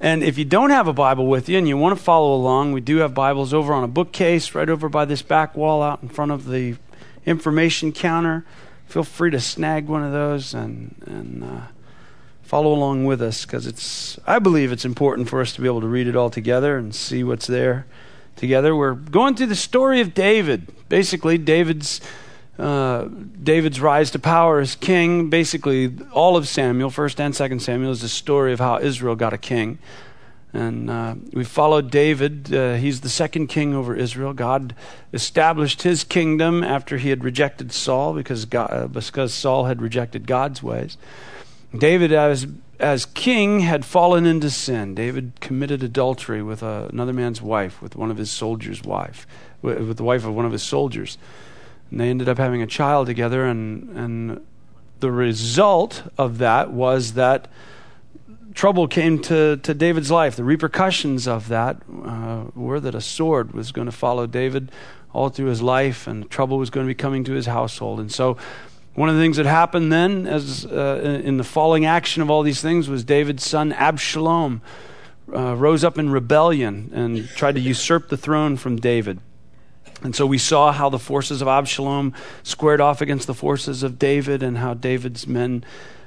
And if you don't have a Bible with you and you want to follow along, we do have Bibles over on a bookcase right over by this back wall out in front of the information counter. Feel free to snag one of those and follow along with us, because I believe it's important for us to be able to read it all together and see what's there together. We're going through the story of David. Basically, David's rise to power as king. Basically, all of Samuel, 1st and 2nd Samuel, is the story of how Israel got a king. And we followed David. He's the second king over Israel. God established his kingdom after he had rejected Saul, because Saul had rejected God's ways. David, as king, had fallen into sin. David committed adultery with another man's wife, with one of his soldiers' wife, with the wife of one of his soldiers. And they ended up having a child together, and the result of that was that trouble came to David's life. The repercussions of that were that a sword was going to follow David all through his life, and trouble was going to be coming to his household. And so one of the things that happened then, as in the falling action of all these things, was David's son Absalom rose up in rebellion and tried to usurp the throne from David. And so we saw how the forces of Absalom squared off against the forces of David, and how David's men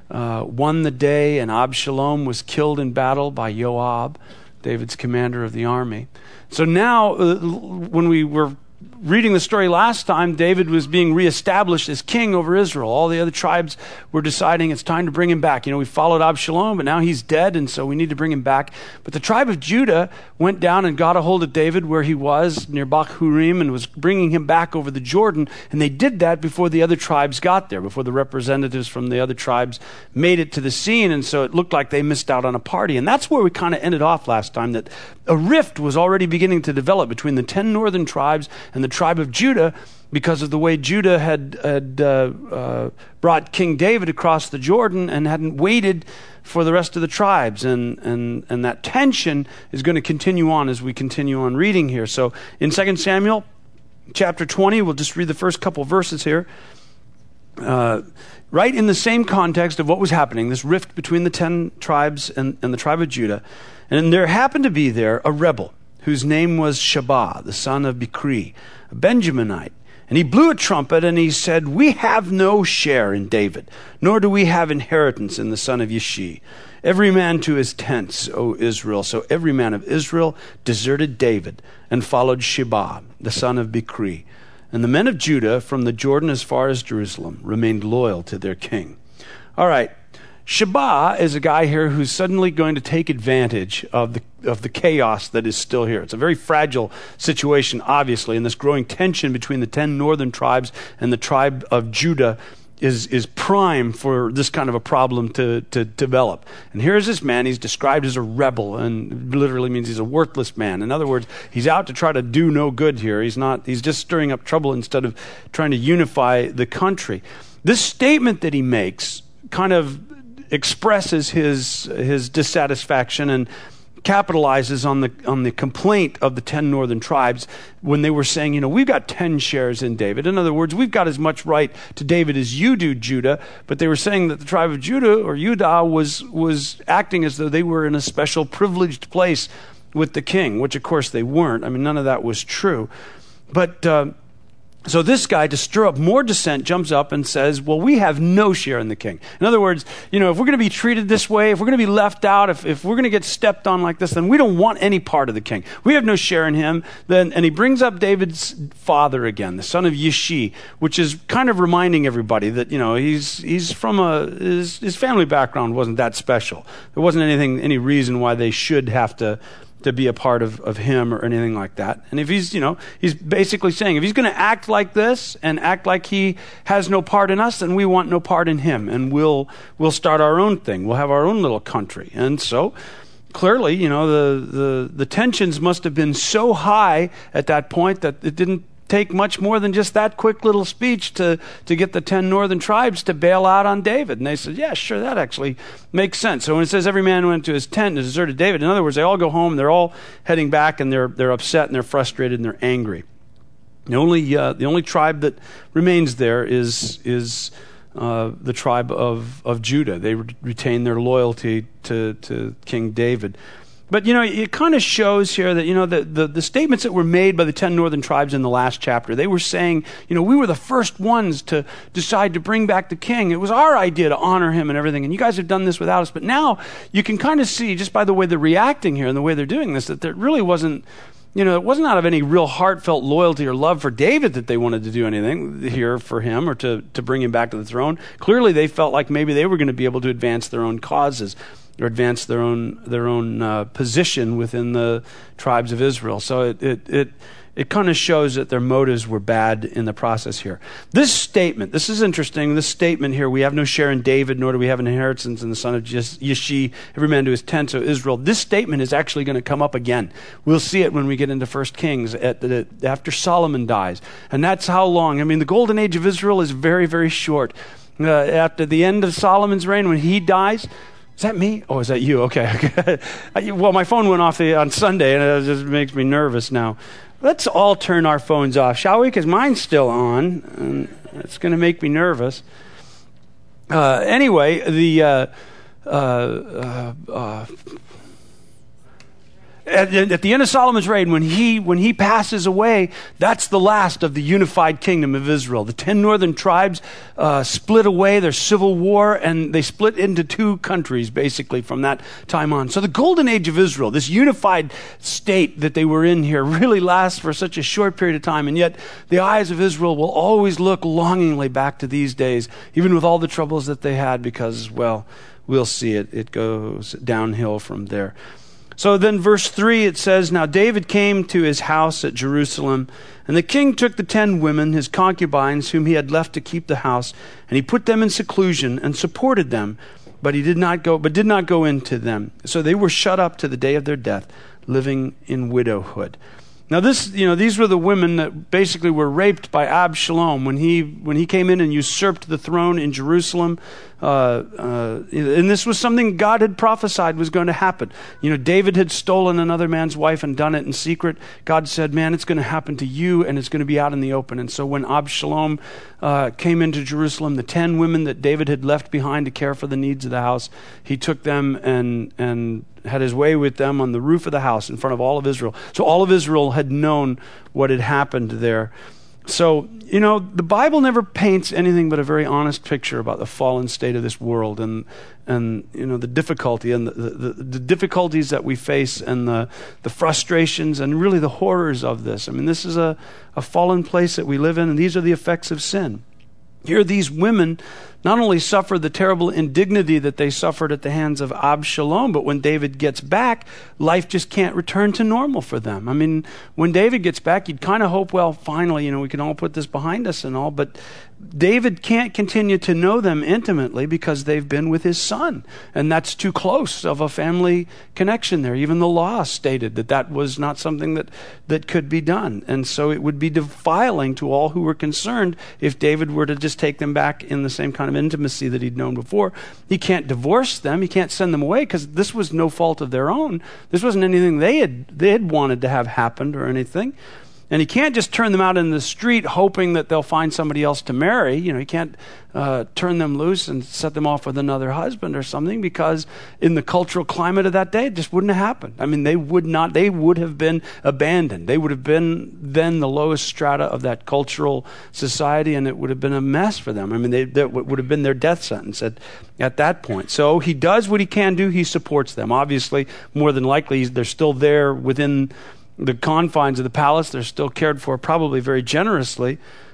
won the day, and Absalom was killed in battle by Joab, David's commander of the army. So now, when we were reading the story last time, David was being reestablished as king over Israel. All the other tribes were deciding it's time to bring him back. We followed Absalom, but now he's dead, and so we need to bring him back. But the tribe of Judah went down and got a hold of David where he was, near Bahurim, and was bringing him back over the Jordan. And they did that before the other tribes got there, before the representatives from the other tribes made it to the scene. And so it looked like they missed out on a party. And that's where we kind of ended off last time, that a rift was already beginning to develop between the 10 northern tribes and the tribe of Judah, because of the way Judah had brought King David across the Jordan and hadn't waited for the rest of the tribes. And that tension is going to continue on as we continue on reading here. So in 2 Samuel chapter 20, we'll just read the first couple verses here. Right in the same context of what was happening, this rift between the 10 tribes and the tribe of Judah. And there happened to be there a rebel whose name was Sheba, the son of Bichri, a Benjaminite. And he blew a trumpet, and he said, "We have no share in David, nor do we have inheritance in the son of Yishai. Every man to his tents, O Israel." So every man of Israel deserted David and followed Sheba, the son of Bichri. And the men of Judah, from the Jordan as far as Jerusalem, remained loyal to their king. All right. Sheba is a guy here who's suddenly going to take advantage of the chaos that is still here. It's a very fragile situation, obviously, and this growing tension between the 10 northern tribes and the tribe of Judah is prime for this kind of a problem to develop. And here's this man. He's described as a rebel, and literally means he's a worthless man. In other words, he's out to try to do no good here. He's just stirring up trouble instead of trying to unify the country. This statement that he makes kind of expresses his dissatisfaction and capitalizes on the complaint of the 10 northern tribes when they were saying, we've got 10 shares in David. In other words, we've got as much right to David as you do, Judah. But they were saying that the tribe of Judah, or Judah, was acting as though they were in a special privileged place with the king, which of course they weren't. I mean, none of that was true. But so this guy, to stir up more dissent, jumps up and says, well, we have no share in the king. In other words, if we're going to be treated this way, if we're going to be left out, if we're going to get stepped on like this, then we don't want any part of the king. We have no share in him. And he brings up David's father again, the son of Yishai, which is kind of reminding everybody that, he's from his family background wasn't that special. There wasn't any reason why they should have to be a part of him or anything like that. And if he's basically saying, if he's going to act like this and act like he has no part in us, then we want no part in him, and we'll start our own thing. We'll have our own little country. And so clearly, the tensions must have been so high at that point that it didn't take much more than just that quick little speech to get the 10 northern tribes to bail out on David. And they said, yeah, sure, that actually makes sense. So when it says every man went to his tent and deserted David, in other words, they all go home, they're all heading back, and they're upset and they're frustrated and they're angry. The only tribe that remains there is the tribe of Judah. They retain their loyalty to King David. But, it kind of shows here that, the statements that were made by the 10 northern tribes in the last chapter, they were saying, we were the first ones to decide to bring back the king. It was our idea to honor him and everything, and you guys have done this without us. But now you can kind of see, just by the way they're reacting here and the way they're doing this, that there really wasn't, it wasn't out of any real heartfelt loyalty or love for David that they wanted to do anything here for him or to bring him back to the throne. Clearly they felt like maybe they were going to be able to advance their own causes or advance their own position within the tribes of Israel. So it kind of shows that their motives were bad in the process here. This statement, this is interesting, this statement here, we have no share in David, nor do we have an inheritance in the son of Yeshai, every man to his tent, so Israel. This statement is actually going to come up again. We'll see it when we get into 1 Kings after Solomon dies. And that's how long. The golden age of Israel is very, very short. After the end of Solomon's reign, when he dies, is that me? Oh, is that you? Okay. Well, my phone went off on Sunday, and it just makes me nervous now. Let's all turn our phones off, shall we? Because mine's still on, and it's going to make me nervous. Anyway, at the end of Solomon's reign, when he passes away, that's the last of the unified kingdom of Israel. The 10 northern tribes split away. There's civil war, and they split into two countries, basically, from that time on. So the golden age of Israel, this unified state that they were in here, really lasts for such a short period of time, and yet the eyes of Israel will always look longingly back to these days, even with all the troubles that they had, because, well, we'll see it goes downhill from there. So then verse 3, it says, Now David came to his house at Jerusalem, and the king took the 10 women, his concubines, whom he had left to keep the house, and he put them in seclusion and supported them, but did not go into them. So they were shut up to the day of their death, living in widowhood. Now these were the women that basically were raped by Absalom when he came in and usurped the throne in Jerusalem. And this was something God had prophesied was going to happen. David had stolen another man's wife and done it in secret. God said, man, it's going to happen to you, and it's going to be out in the open. And so when Absalom came into Jerusalem, the 10 women that David had left behind to care for the needs of the house, he took them and had his way with them on the roof of the house in front of all of Israel. So all of Israel had known what had happened there. So, the Bible never paints anything but a very honest picture about the fallen state of this world and the difficulty and the difficulties that we face and the frustrations and really the horrors of this. This is a fallen place that we live in, and these are the effects of sin. Here, these women not only suffer the terrible indignity that they suffered at the hands of Absalom, but when David gets back, life just can't return to normal for them. When David gets back, you'd kind of hope, well, finally, we can all put this behind us and all, but David can't continue to know them intimately because they've been with his son, and that's too close of a family connection there. Even the law stated that was not something that could be done, and so it would be defiling to all who were concerned if David were to just take them back in the same kind of intimacy that he'd known before. He can't divorce them. He can't send them away because this was no fault of their own. This wasn't anything they had wanted to have happened or anything. And he can't just turn them out in the street hoping that they'll find somebody else to marry. He can't turn them loose and set them off with another husband or something, because in the cultural climate of that day, it just wouldn't have happened. They would have been abandoned. They would have been then the lowest strata of that cultural society, and it would have been a mess for them. That would have been their death sentence at that point. So he does what he can do. He supports them. Obviously, more than likely, they're still there within the confines of the palace. They're still cared for probably very generously,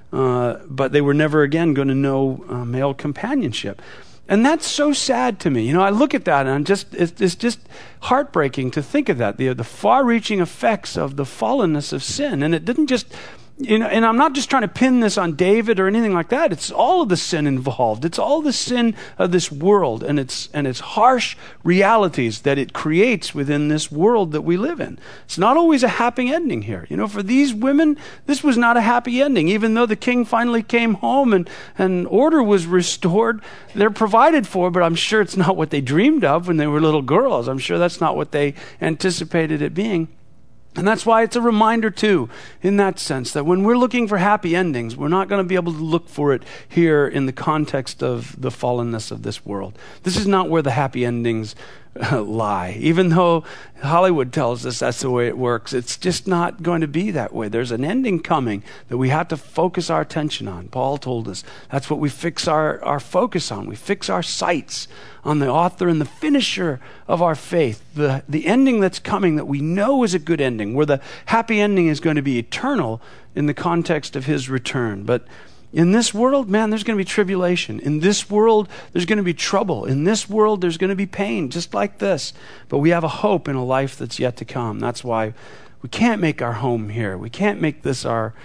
but they were never again going to know male companionship. And that's so sad to me. I look at that and it's just heartbreaking to think of that, the far-reaching effects of the fallenness of sin. And it didn't just... and I'm not just trying to pin this on David or anything like that. It's all of the sin involved. It's all the sin of this world and its harsh realities that it creates within this world that we live in. It's not always a happy ending here. For these women, this was not a happy ending. Even though the king finally came home and order was restored, they're provided for, but I'm sure it's not what they dreamed of when they were little girls. I'm sure that's not what they anticipated it being. And that's why it's a reminder, too, in that sense, that when we're looking for happy endings, we're not going to be able to look for it here in the context of the fallenness of this world. This is not where the happy endings lie. Even though Hollywood tells us that's the way it works, it's just not going to be that way. There's an ending coming that we have to focus our attention on. Paul told us that's what we fix our focus on. We fix our sights on the author and the finisher of our faith, the ending that's coming that we know is a good ending, where the happy ending is going to be eternal in the context of his return. But in this world, man, there's going to be tribulation. In this world, there's going to be trouble. In this world, there's going to be pain, just like this. But we have a hope in a life that's yet to come. That's why we can't make our home here. We can't make this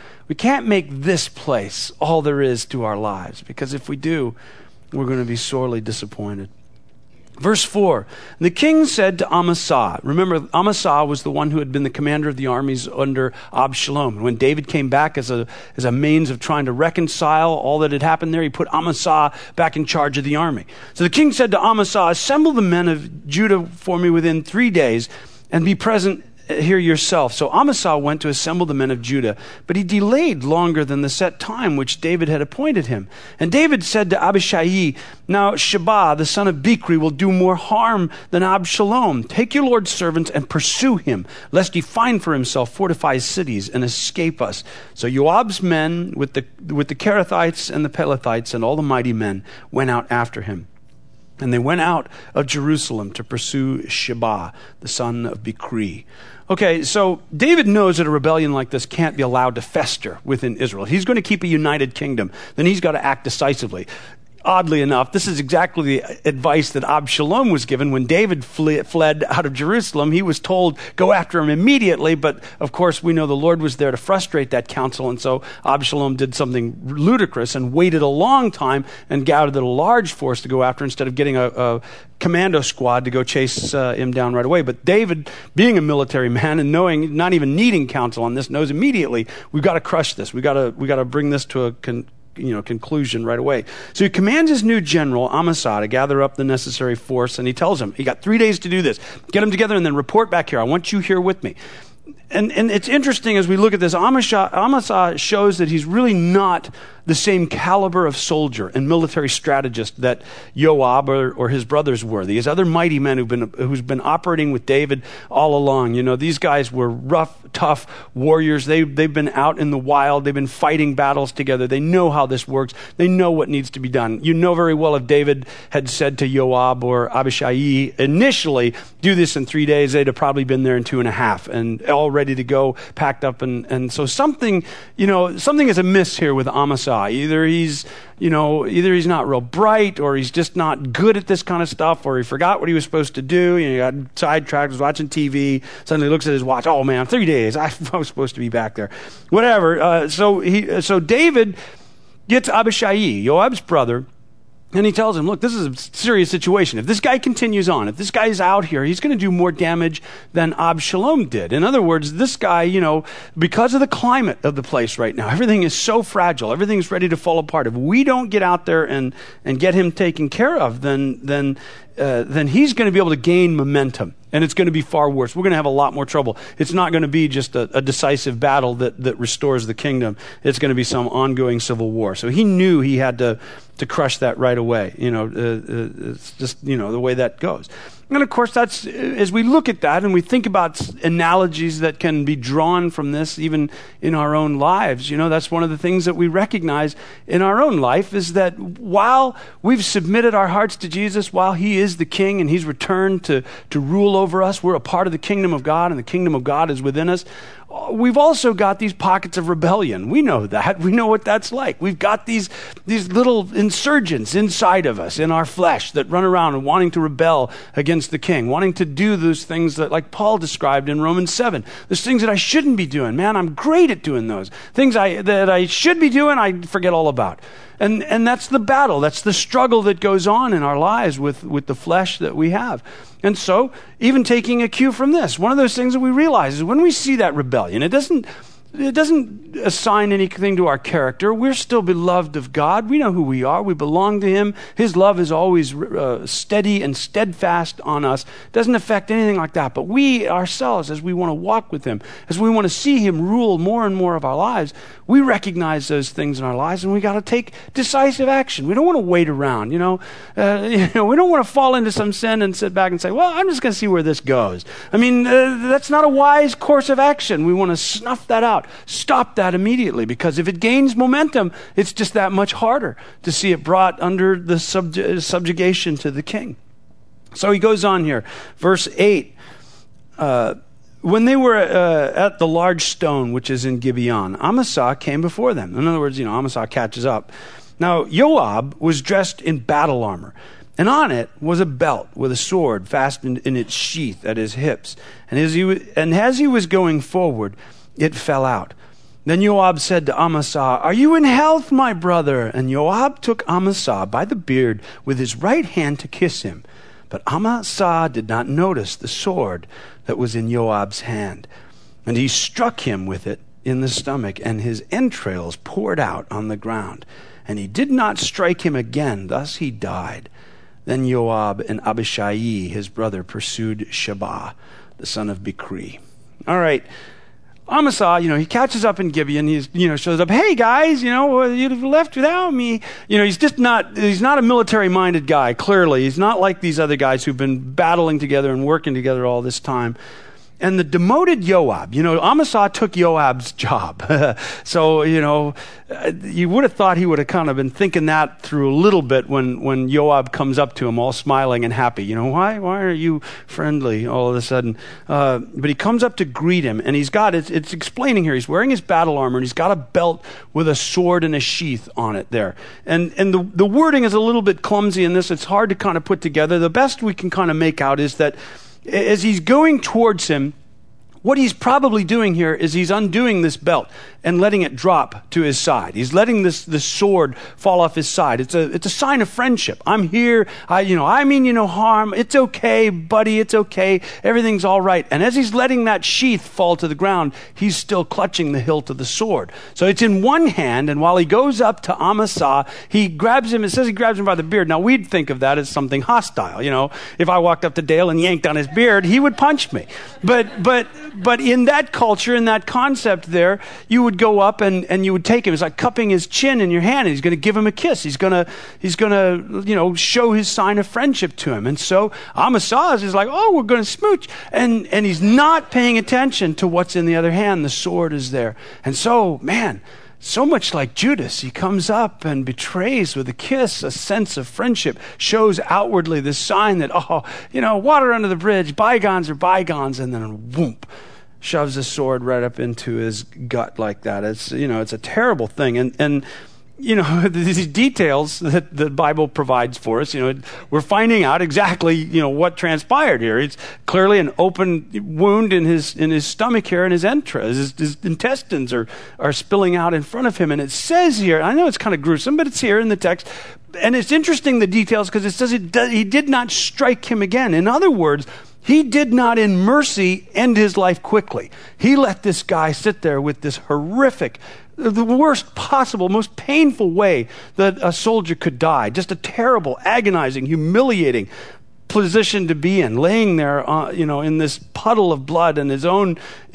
place all there is to our lives. Because if we do, we're going to be sorely disappointed. Verse 4, the king said to Amasa, remember Amasa was the one who had been the commander of the armies under Absalom. And when David came back as a means of trying to reconcile all that had happened there, he put Amasa back in charge of the army. So the king said to Amasa, assemble the men of Judah for me within 3 days and be present here yourself. So Amasa went to assemble the men of Judah, but he delayed longer than the set time which David had appointed him. And David said to Abishai, now Sheba, the son of Bichri, will do more harm than Absalom. Take your Lord's servants and pursue him, lest he find for himself fortified cities and escape us. So Joab's men with the Kerethites and the Pelethites and all the mighty men went out after him. And they went out of Jerusalem to pursue Sheba, the son of Bichri. Okay, so David knows that a rebellion like this can't be allowed to fester within Israel. He's going to keep a united kingdom. Then he's got to act decisively. Oddly enough, this is exactly the advice that Absalom was given when David fled out of Jerusalem. He was told, go after him immediately, but of course we know the Lord was there to frustrate that counsel, and so Absalom did something ludicrous and waited a long time and gathered a large force to go after instead of getting a commando squad to go chase him down right away. But David, being a military man and knowing, not even needing counsel on this, knows immediately, we've got to crush this. We got to bring this to a conclusion right away. So he commands his new general, Amasa, to gather up the necessary force, and he tells him, you got 3 days to do this. Get them together and then report back here. I want you here with me. And it's interesting as we look at this, Amasa shows that he's really not the same caliber of soldier and military strategist that Joab or his brothers were. These other mighty men who's been operating with David all along. You know, these guys were rough, tough warriors. They've been out in the wild. They've been fighting battles together. They know how this works. They know what needs to be done. You know very well if David had said to Joab or Abishai initially, do this in 3 days, they'd have probably been there in 2.5 and all ready to go, packed up. And so something is amiss here with Amasa. Either he's not real bright, or he's just not good at this kind of stuff, or he forgot what he was supposed to do. He got sidetracked, was watching TV, suddenly looks at his watch. Oh man, 3 days. I was supposed to be back there. Whatever. So David gets Abishai, Joab's brother, and he tells him, look, this is a serious situation. If this guy continues on, if this guy's out here, he's going to do more damage than Absalom did. In other words, this guy, because of the climate of the place right now, everything is so fragile. Everything's ready to fall apart. If we don't get out there and get him taken care of, then he's going to be able to gain momentum. And it's going to be far worse. We're going to have a lot more trouble. It's not going to be just a decisive battle that restores the kingdom. It's going to be some ongoing civil war. So he knew he had to crush that right away. It's just, the way that goes. And of course, that's, as we look at that and we think about analogies that can be drawn from this, even in our own lives, that's one of the things that we recognize in our own life is that while we've submitted our hearts to Jesus, while he is the king and he's returned to rule over us, we're a part of the kingdom of God and the kingdom of God is within us. We've also got these pockets of rebellion. We know that. We know what that's like. We've got these little insurgents inside of us, in our flesh, that run around and wanting to rebel against the king, wanting to do those things that, like Paul described in Romans 7. There's things that I shouldn't be doing. Man, I'm great at doing those. Things that I should be doing, I forget all about. And that's the battle. That's the struggle that goes on in our lives with the flesh that we have. And so, even taking a cue from this, one of those things that we realize is when we see that rebellion, it doesn't assign anything to our character. We're still beloved of God. We know who we are. We belong to him. His love is always steady and steadfast on us. It doesn't affect anything like that. But we ourselves, as we want to walk with him, as we want to see him rule more and more of our lives, we recognize those things in our lives, and we got to take decisive action. We don't want to wait around. We don't want to fall into some sin and sit back and say, well, I'm just going to see where this goes. I mean, that's not a wise course of action. We want to snuff that out. Stop that immediately, because if it gains momentum, it's just that much harder to see it brought under the subjugation to the king. So he goes on here. Verse 8, when they were at the large stone, which is in Gibeon, Amasa came before them. In other words, Amasa catches up. Now, Joab was dressed in battle armor, and on it was a belt with a sword fastened in its sheath at his hips. And as he was going forward, it fell out. Then Joab said to Amasa, "Are you in health, my brother?" And Joab took Amasa by the beard with his right hand to kiss him. But Amasa did not notice the sword that was in Joab's hand. And he struck him with it in the stomach, and his entrails poured out on the ground. And he did not strike him again. Thus he died. Then Joab and Abishai, his brother, pursued Sheba, the son of Bichri. All right. Amasa, he catches up in Gibeon. He, shows up. Hey guys, you left without me. He's not a military-minded guy. Clearly, he's not like these other guys who've been battling together and working together all this time. And the demoted Joab, Amasa took Joab's job. So, you would have thought he would have kind of been thinking that through a little bit when Joab comes up to him all smiling and happy. Why are you friendly all of a sudden? But he comes up to greet him, and it's explaining here, he's wearing his battle armor, and he's got a belt with a sword and a sheath on it there. And the wording is a little bit clumsy in this. It's hard to kind of put together. The best we can kind of make out is that as he's going towards him, what he's probably doing here is he's undoing this belt and letting it drop to his side. He's letting this sword fall off his side. It's a sign of friendship. I'm here. I mean you no harm. It's okay, buddy. It's okay. Everything's all right. And as he's letting that sheath fall to the ground, he's still clutching the hilt of the sword. So it's in one hand, and while he goes up to Amasa, he grabs him. It says he grabs him by the beard. Now, we'd think of that as something hostile. If I walked up to Dale and yanked on his beard, he would punch me. But in that culture, in that concept there, you would go up and you would take him. It's like cupping his chin in your hand, and he's going to give him a kiss. He's going to show his sign of friendship to him. And so Amasa is like, oh, we're going to smooch. And he's not paying attention to what's in the other hand. The sword is there. And so, man, so much like Judas, he comes up and betrays with a kiss, a sense of friendship, shows outwardly this sign that, water under the bridge, bygones are bygones, and then whoop, shoves a sword right up into his gut like that. It's a terrible thing. And these details that the Bible provides for us, we're finding out exactly, what transpired here. It's clearly an open wound in his stomach here, and his entrails, his intestines are spilling out in front of him. And it says here, I know it's kind of gruesome, but it's here in the text. And it's interesting, the details, because it says he did not strike him again. In other words, he did not in mercy end his life quickly. He let this guy sit there with this horrific, the worst possible, most painful way that a soldier could die. Just a terrible, agonizing, humiliating position to be in, laying there, in this puddle of blood and his own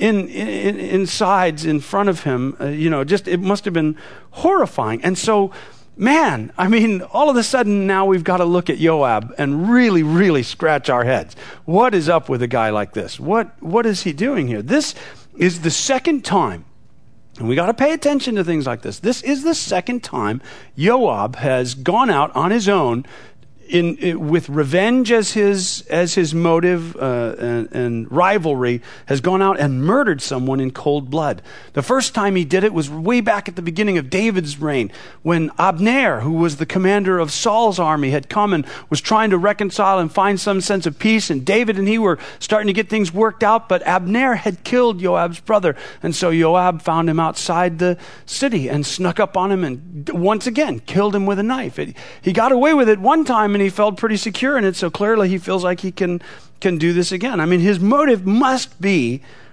insides in front of him. It must have been horrifying. And so, man, all of a sudden now we've got to look at Joab and really, really scratch our heads. What is up with a guy like this? What is he doing here? This is the second time, and we got to pay attention to things like this. This is the second time Joab has gone out on his own with revenge as his motive and rivalry, has gone out and murdered someone in cold blood. The first time he did it was way back at the beginning of David's reign, when Abner, who was the commander of Saul's army, had come and was trying to reconcile and find some sense of peace, and David and he were starting to get things worked out, but Abner had killed Joab's brother, and so Joab found him outside the city and snuck up on him and once again killed him with a knife. He got away with it one time, and he felt pretty secure in it, so clearly he feels like he can do this again. His motive must be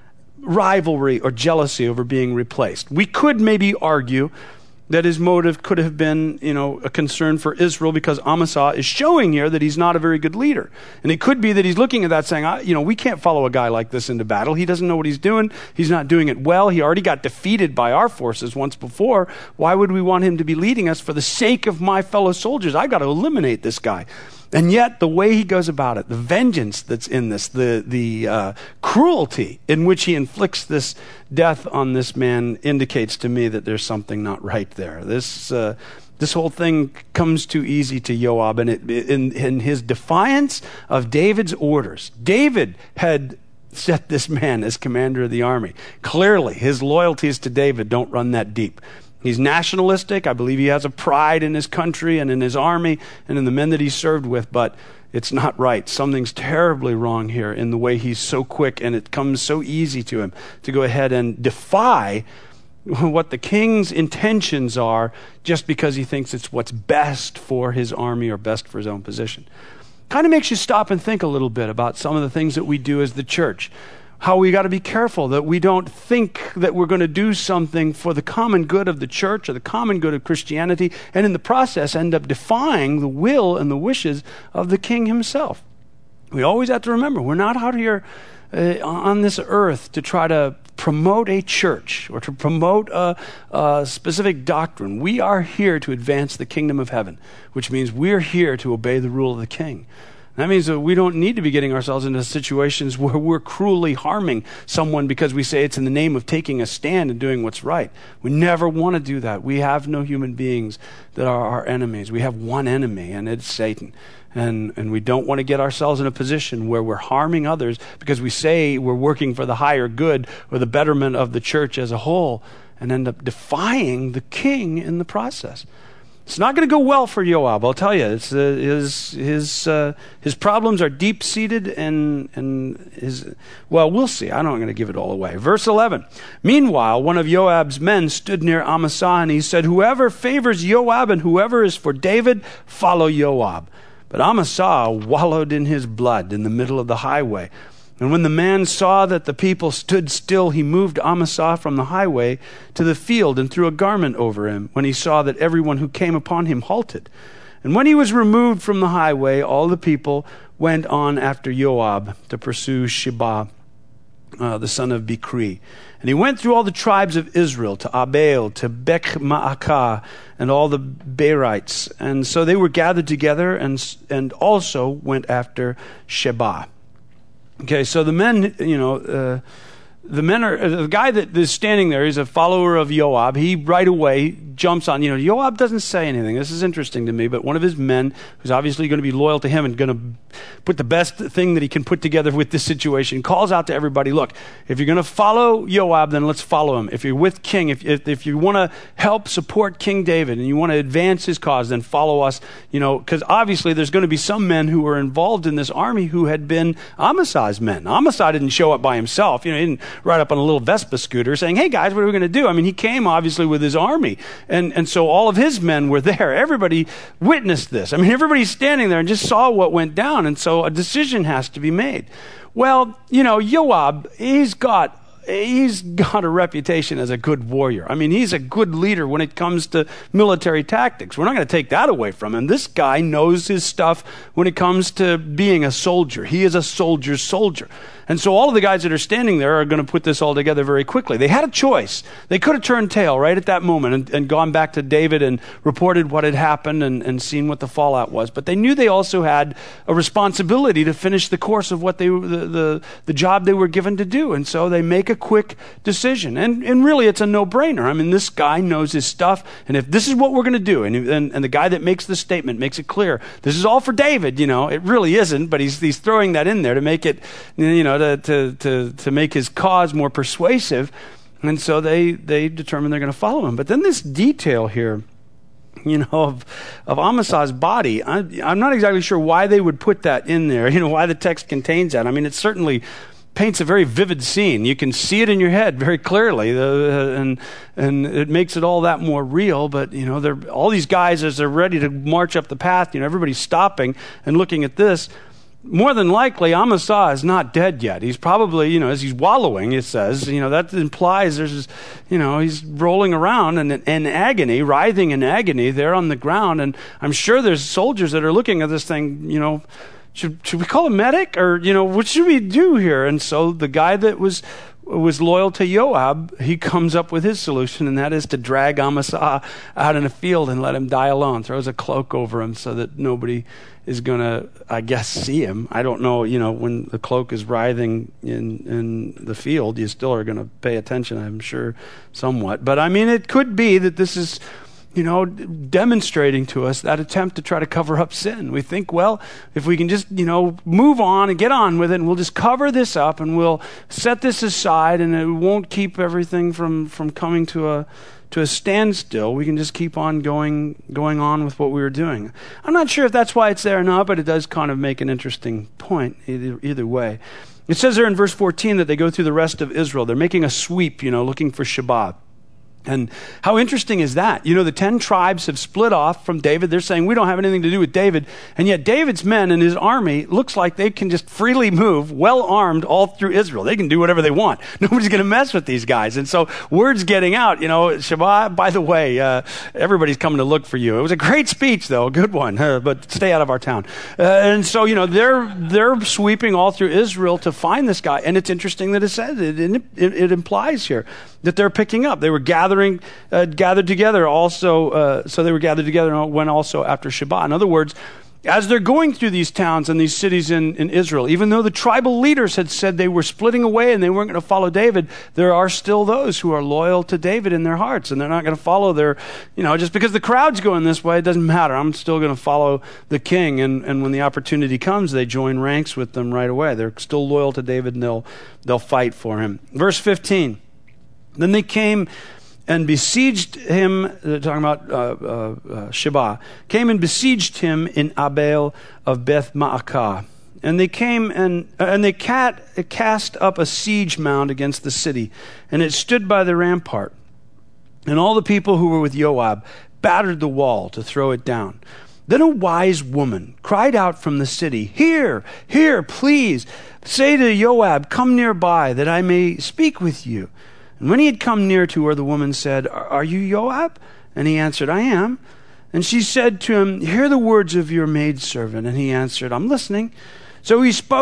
rivalry or jealousy over being replaced. We could maybe argue that his motive could have been, a concern for Israel because Amasa is showing here that he's not a very good leader. And it could be that he's looking at that saying, we can't follow a guy like this into battle. He doesn't know what he's doing. He's not doing it well. He already got defeated by our forces once before. Why would we want him to be leading us for the sake of my fellow soldiers? I've got to eliminate this guy. And yet, the way he goes about it, the vengeance that's in this, the cruelty in which he inflicts this death on this man indicates to me that there's something not right there. This whole thing comes too easy to Joab, and in his defiance of David's orders. David had set this man as commander of the army. Clearly, his loyalties to David don't run that deep. He's nationalistic. I believe he has a pride in his country and in his army and in the men that he served with, but it's not right. Something's terribly wrong here in the way he's so quick, and it comes so easy to him to go ahead and defy what the king's intentions are just because he thinks it's what's best for his army or best for his own position. Kind of makes you stop and think a little bit about some of the things that we do as the church. How we got to be careful that we don't think that we're going to do something for the common good of the church or the common good of Christianity, and in the process end up defying the will and the wishes of the king himself. We always have to remember, we're not out here on this earth to try to promote a church or to promote a specific doctrine. We are here to advance the kingdom of heaven, which means we're here to obey the rule of the king. That means that we don't need to be getting ourselves into situations where we're cruelly harming someone because we say it's in the name of taking a stand and doing what's right. We never want to do that. We have no human beings that are our enemies. We have one enemy, and it's Satan. And we don't want to get ourselves in a position where we're harming others because we say we're working for the higher good or the betterment of the church as a whole and end up defying the king in the process. It's not going to go well for Joab, I'll tell you. It's, his problems are deep-seated and we'll see. I'm not going to give it all away. Verse 11. Meanwhile, one of Joab's men stood near Amasa, and he said, "Whoever favors Joab and whoever is for David, follow Joab." But Amasa wallowed in his blood in the middle of the highway. And when the man saw that the people stood still, he moved Amasa from the highway to the field and threw a garment over him when he saw that everyone who came upon him halted. And when he was removed from the highway, all the people went on after Joab to pursue Sheba, the son of Bichri. And he went through all the tribes of Israel, to Abel, to Bech-Maacah, and all the Berites. And so they were gathered together and also went after Sheba. Okay, so the men, the guy that is standing there, he's a follower of Joab. He right away jumps on, Joab doesn't say anything. This is interesting to me, but one of his men, who's obviously going to be loyal to him and going to put the best thing that he can put together with this situation, calls out to everybody, look, if you're going to follow Joab, then let's follow him. If you're with King, if you want to help support King David and you want to advance his cause, then follow us, because obviously there's going to be some men who were involved in this army who had been Amasa's men. Amasa didn't show up by himself. He didn't ride up on a little Vespa scooter saying, "Hey guys, what are we going to do?" I mean, he came obviously with his army. And so all of his men were there. Everybody witnessed this. I mean, everybody's standing there and just saw what went down. And so a decision has to be made. Well, Joab, he's got a reputation as a good warrior. I mean, he's a good leader when it comes to military tactics. We're not going to take that away from him. This guy knows his stuff when it comes to being a soldier. He is a soldier's soldier. And so all of the guys that are standing there are going to put this all together very quickly. They had a choice. They could have turned tail right at that moment and gone back to David and reported what had happened and seen what the fallout was. But they knew they also had a responsibility to finish the course of what the job they were given to do. And so they make a quick decision. And really, it's a no-brainer. I mean, this guy knows his stuff. And if this is what we're going to do, and the guy that makes the statement makes it clear, this is all for David, it really isn't, but he's throwing that in there to make it, to make his cause more persuasive. And so they determine they're going to follow him. But then this detail here, of Amasa's body, I'm not exactly sure why they would put that in there, why the text contains that. I mean, it certainly paints a very vivid scene. You can see it in your head very clearly, and it makes it all that more real. But they're all these guys, as they're ready to march up the path, everybody's stopping and looking at this. more than likely, Amasa is not dead yet. He's probably, as he's wallowing, it says, that implies there's, he's rolling around in agony, writhing in agony there on the ground. And I'm sure there's soldiers that are looking at this thing, should we call a medic? Or, what should we do here? And so the guy that was loyal to Joab, he comes up with his solution, and that is to drag Amasa out in a field and let him die alone. Throws a cloak over him so that nobody is going to, I guess, see him. I don't know, when the cloak is writhing in the field, you still are going to pay attention, I'm sure, somewhat. But, it could be that this is, demonstrating to us that attempt to try to cover up sin. We think, well, if we can just, move on and get on with it, and we'll just cover this up, and we'll set this aside, and it won't keep everything from coming to a standstill. We can just keep on going on with what we were doing. I'm not sure if that's why it's there or not, but it does kind of make an interesting point either way. It says there in verse 14 that they go through the rest of Israel. They're making a sweep, looking for Sheba. And how interesting is that? The 10 tribes have split off from David. They're saying, we don't have anything to do with David. And yet David's men and his army looks like they can just freely move, well-armed, all through Israel. They can do whatever they want. Nobody's going to mess with these guys. And so word's getting out, Sheba, by the way, everybody's coming to look for you. It was a great speech, though, a good one, but stay out of our town. And so, they're sweeping all through Israel to find this guy. And it's interesting that it says, it implies here that they're picking up. They were gathered together also, so they were gathered together and went also after Sheba. In other words, as they're going through these towns and these cities in Israel, even though the tribal leaders had said they were splitting away and they weren't going to follow David, there are still those who are loyal to David in their hearts, and they're not going to follow their, just because the crowd's going this way, it doesn't matter. I'm still going to follow the king, and when the opportunity comes, they join ranks with them right away. They're still loyal to David, and they'll fight for him. Verse 15. Then they came and besieged him, talking about Sheba, came and besieged him in Abel of Beth Maacah. And they came and they cast up a siege mound against the city, and it stood by the rampart. And all the people who were with Joab battered the wall to throw it down. Then a wise woman cried out from the city, Here, please, say to Joab, come nearby, that I may speak with you. And when he had come near to her, the woman said, Are you Joab? And he answered, I am. And she said to him, Hear the words of your maidservant. And he answered, I'm listening. So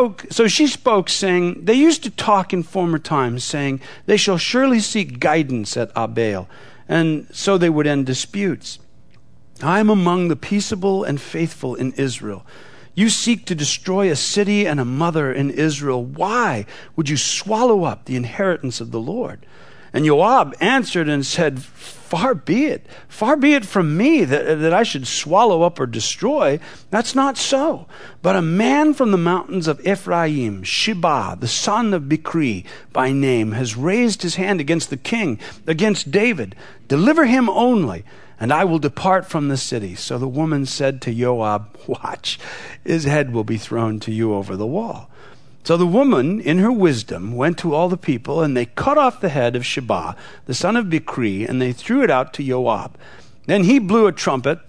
she spoke, saying, They used to talk in former times, saying, They shall surely seek guidance at Abel, and so they would end disputes. I am among the peaceable and faithful in Israel. You seek to destroy a city and a mother in Israel. Why would you swallow up the inheritance of the Lord? And Joab answered and said, Far be it from me that I should swallow up or destroy. That's not so. But a man from the mountains of Ephraim, Sheba, the son of Bichri by name, has raised his hand against the king, against David. Deliver him only, and I will depart from the city. So the woman said to Joab, Watch, his head will be thrown to you over the wall. So the woman, in her wisdom, went to all the people, and they cut off the head of Sheba, the son of Bichri, and they threw it out to Joab. Then he blew a trumpet,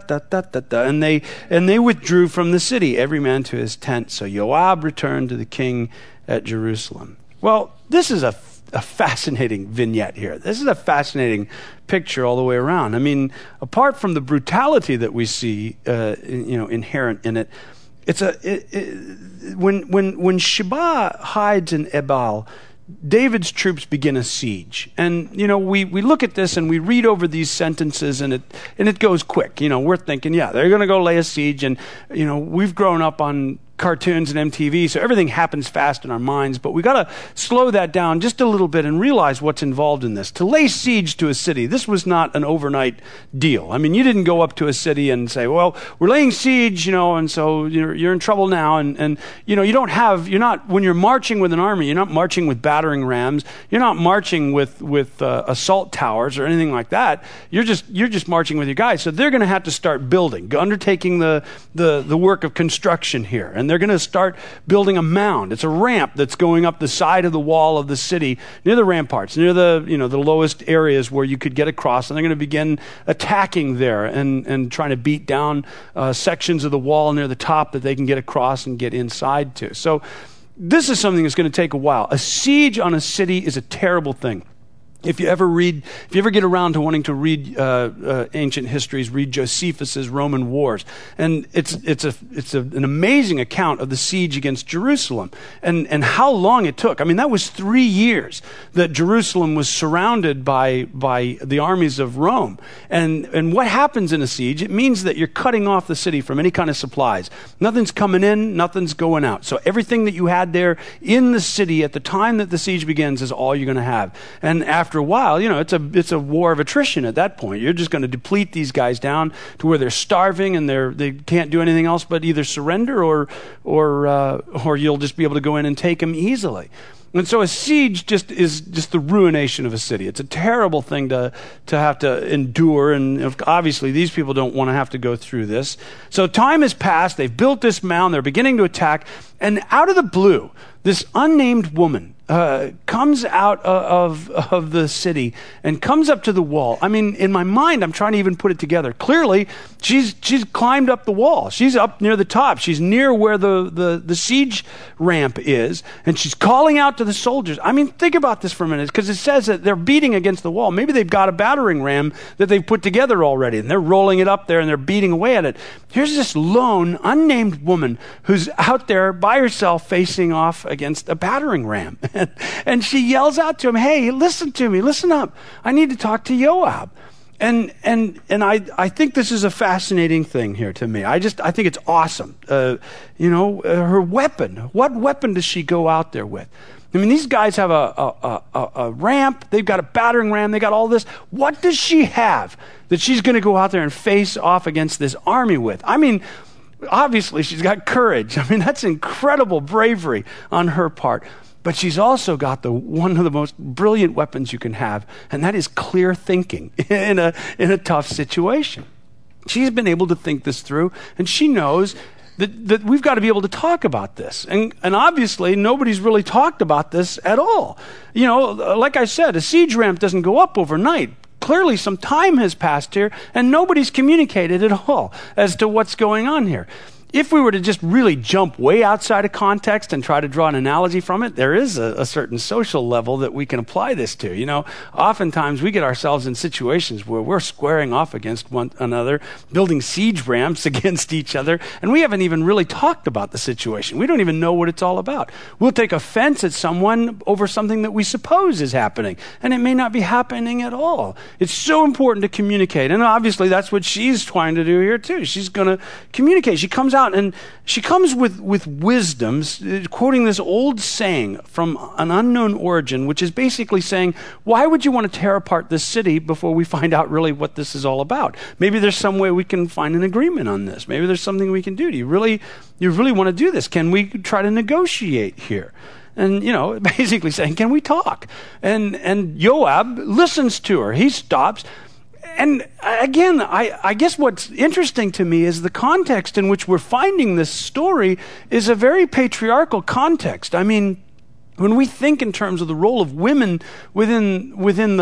and they withdrew from the city, every man to his tent. So Joab returned to the king at Jerusalem. Well, this is a fascinating vignette here. This is a fascinating picture all the way around. Apart from the brutality that we see, inherent in it, when Sheba hides in Ebal, David's troops begin a siege. And, we look at this and we read over these sentences and it goes quick. We're thinking, they're going to go lay a siege. And, we've grown up on cartoons and MTV, so everything happens fast in our minds, but we got to slow that down just a little bit and realize what's involved in this. To lay siege to a city, this was not an overnight deal. You didn't go up to a city and say, well, we're laying siege, and so you're in trouble now, and you're not, when you're marching with an army, you're not marching with battering rams, you're not marching with assault towers or anything like that. You're just marching with your guys. So they're going to have to start building, undertaking the work of construction here. And they're going to start building a mound. It's a ramp that's going up the side of the wall of the city, near the ramparts, near the, the lowest areas where you could get across. And they're going to begin attacking there and trying to beat down sections of the wall near the top that they can get across and get inside to. So this is something that's going to take a while. A siege on a city is a terrible thing. If you ever get around to wanting to read ancient histories, read Josephus's Roman Wars, and it's an amazing account of the siege against Jerusalem and how long it took. I mean, that was 3 years that Jerusalem was surrounded by the armies of Rome. And what happens in a siege? It means that you're cutting off the city from any kind of supplies. Nothing's coming in, nothing's going out. So everything that you had there in the city at the time that the siege begins is all you're going to have. And after a while, it's a war of attrition at that point. You're just going to deplete these guys down to where they're starving and they can't do anything else but either surrender or you'll just be able to go in and take them easily. And so a siege is just the ruination of a city. It's a terrible thing to have to endure, and obviously these people don't want to have to go through this. So time has passed. They've built this mound. They're beginning to attack, and out of the blue, this unnamed woman comes out of the city and comes up to the wall. I mean, in my mind, I'm trying to even put it together. Clearly, she's climbed up the wall. She's up near the top. She's near where the siege ramp is, and she's calling out to the soldiers. I mean, think about this for a minute, because it says that they're beating against the wall. Maybe they've got a battering ram that they've put together already, and they're rolling it up there, and they're beating away at it. Here's this lone, unnamed woman who's out there by herself facing off against a battering ram. And she yells out to him, "Hey, listen to me, listen up. I need to talk to Joab." And I think this is a fascinating thing here to me. I think it's awesome. Her weapon. What weapon does she go out there with? I mean, these guys have a ramp. They've got a battering ram. They got all this. What does she have that she's going to go out there and face off against this army with? I mean, obviously she's got courage. I mean, that's incredible bravery on her part. But she's also got one of the most brilliant weapons you can have, and that is clear thinking in a tough situation. She's been able to think this through, and she knows that we've got to be able to talk about this. And obviously, nobody's really talked about this at all. Like I said, a siege ramp doesn't go up overnight. Clearly, some time has passed here, and nobody's communicated at all as to what's going on here. If we were to just really jump way outside of context and try to draw an analogy from it, there is a certain social level that we can apply this to. Oftentimes we get ourselves in situations where we're squaring off against one another, building siege ramps against each other, and we haven't even really talked about the situation. We don't even know what it's all about. We'll take offense at someone over something that we suppose is happening, and it may not be happening at all. It's so important to communicate, and obviously that's what she's trying to do here too. She's going to communicate. She comes out and she comes with wisdom, quoting this old saying from an unknown origin, which is basically saying, why would you want to tear apart this city before we find out really what this is all about? Maybe there's some way we can find an agreement on this. Maybe there's something we can do. Do you really want to do this? Can we try to negotiate here? And, basically saying, can we talk? And Joab listens to her. He stops. And again, I guess what's interesting to me is the context in which we're finding this story is a very patriarchal context. I mean, when we think in terms of the role of women within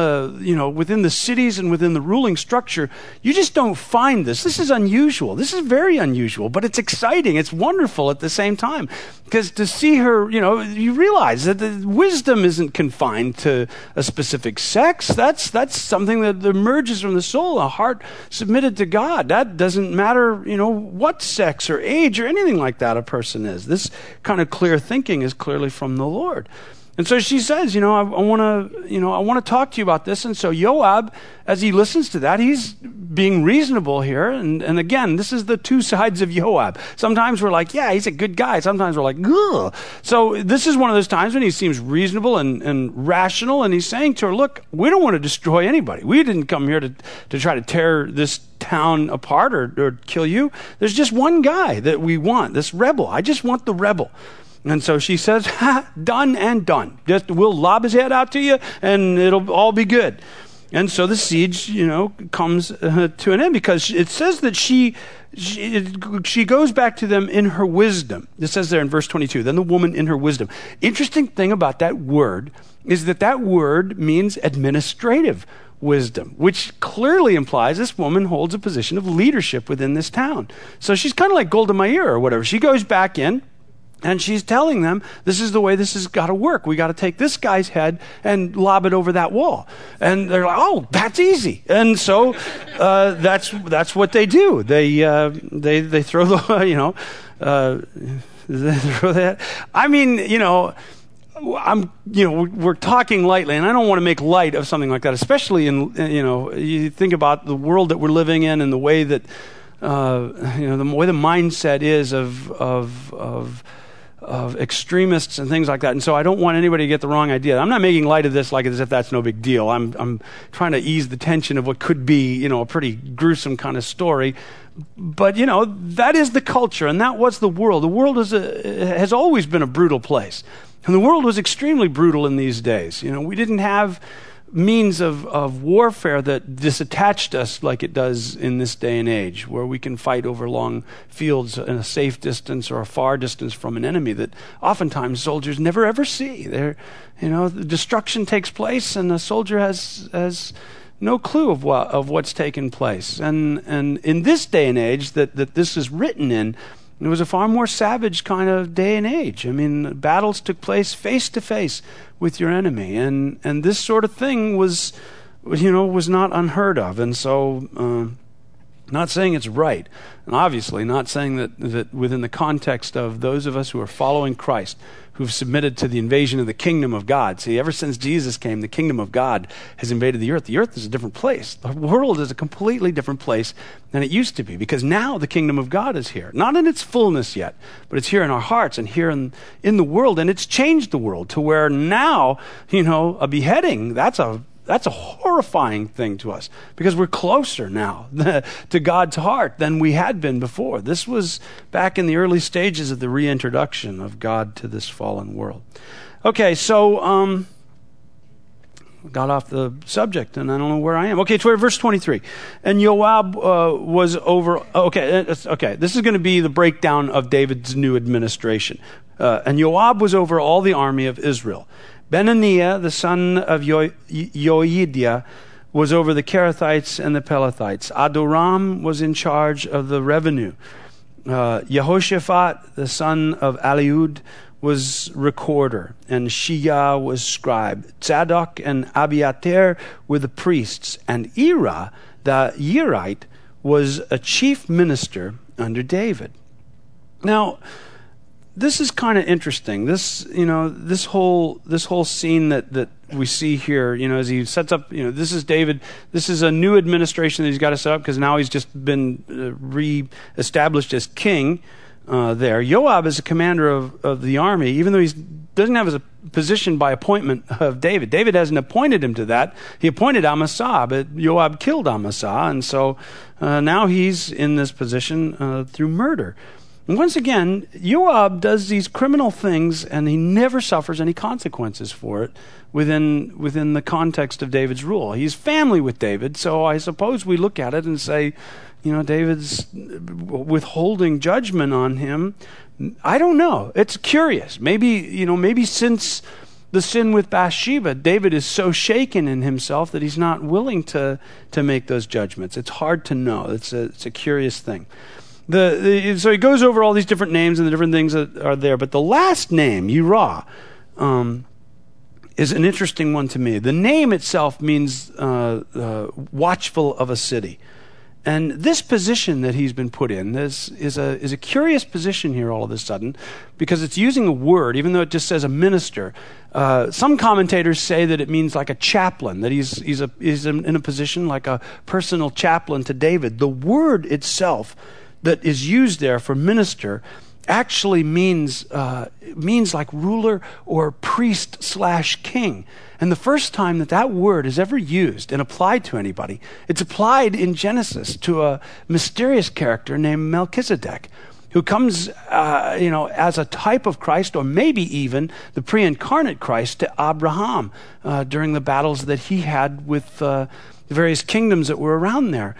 the cities and within the ruling structure, you just don't find this. This is unusual. This is very unusual, but it's exciting. It's wonderful at the same time. Because to see her, you realize that the wisdom isn't confined to a specific sex. That's something that emerges from the soul, a heart submitted to God. That doesn't matter, what sex or age or anything like that a person is. This kind of clear thinking is clearly from the Lord. And so she says, I want to talk to you about this. And so Joab, as he listens to that, he's being reasonable here. And again, this is the two sides of Joab. Sometimes we're like, yeah, he's a good guy. Sometimes we're like, ugh. So this is one of those times when he seems reasonable and rational. And he's saying to her, look, we don't want to destroy anybody. We didn't come here to try to tear this town apart or kill you. There's just one guy that we want, this rebel. I just want the rebel. And so she says, done and done. We'll lob his head out to you and it'll all be good. And so the siege, comes to an end because it says that she goes back to them in her wisdom. It says there in verse 22, then the woman in her wisdom. Interesting thing about that word is that word means administrative wisdom, which clearly implies this woman holds a position of leadership within this town. So she's kind of like Golda Meir or whatever. She goes back in, and she's telling them, this is the way this has got to work. We got to take this guy's head and lob it over that wall. And they're like, oh, that's easy. And so that's what they do. They throw the, they throw that. I mean, we're talking lightly, and I don't want to make light of something like that, especially you think about the world that we're living in and the way that, the way the mindset is of extremists and things like that. And so I don't want anybody to get the wrong idea. I'm not making light of this like as if that's no big deal. I'm trying to ease the tension of what could be, a pretty gruesome kind of story. But, that is the culture, and that was the world. The world has always been a brutal place. And the world was extremely brutal in these days. We didn't have means of warfare that disattached us like it does in this day and age, where we can fight over long fields in a safe distance or a far distance from an enemy that oftentimes soldiers never ever see. The destruction takes place, and the soldier has no clue of what's taken place. And in this day and age that this is written in, it was a far more savage kind of day and age. I mean, battles took place face to face with your enemy, and this sort of thing was not unheard of. And so, not saying it's right, and obviously not saying that within the context of those of us who are following Christ, who've submitted to the invasion of the kingdom of God. See, ever since Jesus came, the kingdom of God has invaded the earth. The earth is a different place. The world is a completely different place than it used to be, because now the kingdom of God is here. Not in its fullness yet, but it's here in our hearts and here in the world, and it's changed the world to where now, a beheading, that's a horrifying thing to us, because we're closer now to God's heart than we had been before. This was back in the early stages of the reintroduction of God to this fallen world. Okay, so got off the subject, and I don't know where I am. Okay, to verse 23. And Joab was over... Okay, this is going to be the breakdown of David's new administration. And Joab was over all the army of Israel. Benaniah, the son of Joiada, was over the Kerethites and the Pelethites. Adoram was in charge of the revenue. Jehoshaphat, the son of Aliud, was recorder, and Shia was scribe. Zadok and Abiathar were the priests, and Ira, the Yerite, was a chief minister under David. Now, this is kind of interesting. This whole scene that we see here, as he sets up, this is David. This is a new administration that he's got to set up, because now he's just been re-established as king there. Joab is a commander of the army, even though he doesn't have a position by appointment of David. David hasn't appointed him to that. He appointed Amasa, but Joab killed Amasa, and so now he's in this position through murder. And once again, Joab does these criminal things, and he never suffers any consequences for it within the context of David's rule. He's family with David, so I suppose we look at it and say, David's withholding judgment on him. I don't know. It's curious. Maybe since the sin with Bathsheba, David is so shaken in himself that he's not willing to make those judgments. It's hard to know. It's a curious thing. So he goes over all these different names and the different things that are there, but the last name, Yirah, is an interesting one to me. The name itself means watchful of a city. And this position that he's been put in is a curious position here all of a sudden, because it's using a word, even though it just says a minister. Some commentators say that it means like a chaplain, that he's in a position like a personal chaplain to David. The word itself that is used there for minister actually means like ruler or priest/king. And the first time that word is ever used and applied to anybody, it's applied in Genesis to a mysterious character named Melchizedek. who comes, as a type of Christ, or maybe even the pre-incarnate Christ to Abraham during the battles that he had with the various kingdoms that were around there.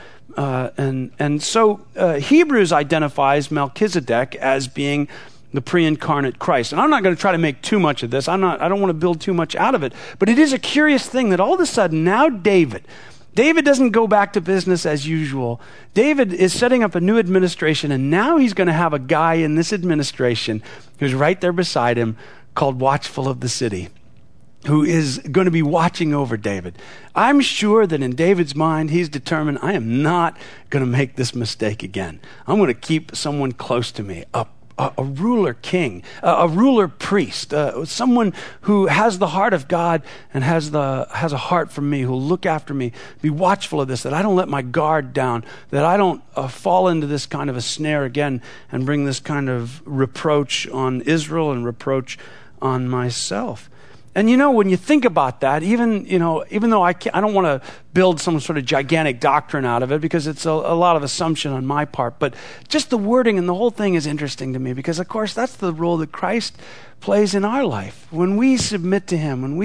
And so Hebrews identifies Melchizedek as being the pre-incarnate Christ. And I'm not going to try to make too much of this. I don't want to build too much out of it. But it is a curious thing that all of a sudden now David doesn't go back to business as usual. David is setting up a new administration, and now he's going to have a guy in this administration who's right there beside him called Watchful of the City, who is going to be watching over David. I'm sure that in David's mind, he's determined, I am not going to make this mistake again. I'm going to keep someone close to me, a ruler king, a ruler priest, someone who has the heart of God and has a heart for me, who'll look after me, be watchful of this, that I don't let my guard down, that I don't fall into this kind of a snare again and bring this kind of reproach on Israel and reproach on myself. And when you think about that, even though I don't want to build some sort of gigantic doctrine out of it, because it's a lot of assumption on my part, but just the wording and the whole thing is interesting to me, because of course that's the role that Christ plays in our life. When we submit to him, when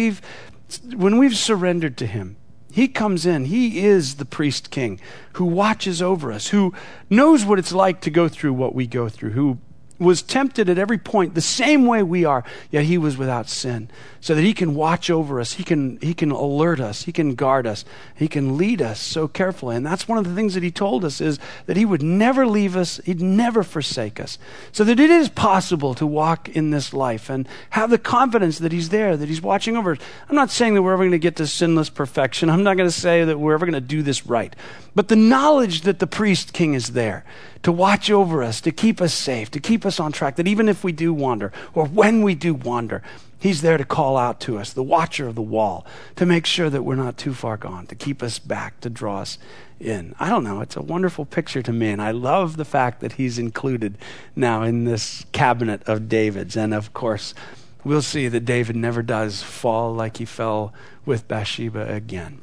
we've surrendered to him, he comes in. He is the priest king who watches over us, who knows what it's like to go through what we go through, who was tempted at every point the same way we are, yet he was without sin, so that he can watch over us, he can alert us, he can guard us, he can lead us so carefully. And that's one of the things that he told us, is that he would never leave us, he'd never forsake us, so that it is possible to walk in this life and have the confidence that he's there, that he's watching over us. I'm not saying that we're ever going to get to sinless perfection. I'm not going to say that we're ever going to do this right. But the knowledge that the priest king is there to watch over us, to keep us safe, to keep us on track, that even if we do wander, or when we do wander, he's there to call out to us, the watcher of the wall, to make sure that we're not too far gone, to keep us back, to draw us in. I don't know, it's a wonderful picture to me, and I love the fact that he's included now in this cabinet of David's. And of course, we'll see that David never does fall like he fell with Bathsheba again.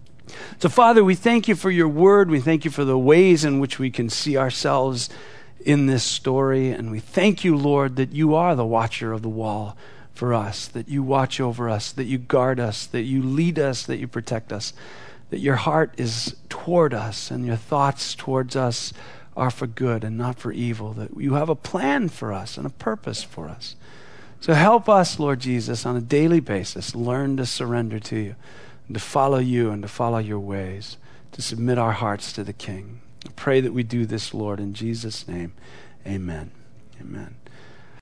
So, Father, we thank you for your word. We thank you for the ways in which we can see ourselves in this story. And we thank you, Lord, that you are the watcher of the wall for us, that you watch over us, that you guard us, that you lead us, that you protect us, that your heart is toward us and your thoughts towards us are for good and not for evil, that you have a plan for us and a purpose for us. So help us, Lord Jesus, on a daily basis, learn to surrender to you, and to follow you and to follow your ways, to submit our hearts to the King. I pray that we do this, Lord, in Jesus' name. Amen. Amen.